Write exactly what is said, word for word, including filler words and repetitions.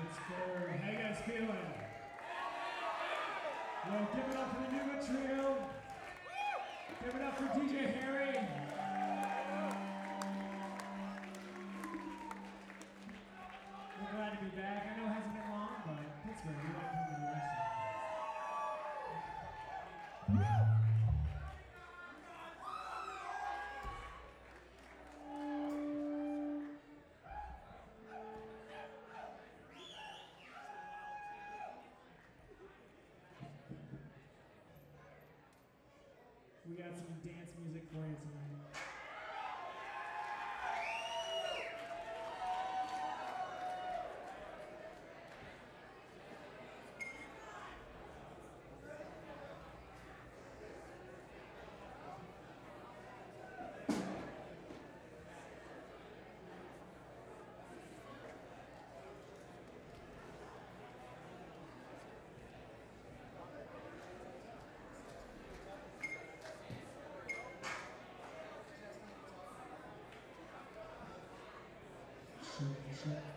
Pittsburgh. How you guys feeling? Well, give it up for the Numa Trio. Give it up for D J Harry. We're glad to be back. I know it hasn't been long, but Pittsburgh, we like coming to the rest. We got some dance music for you tonight. Shake, shake.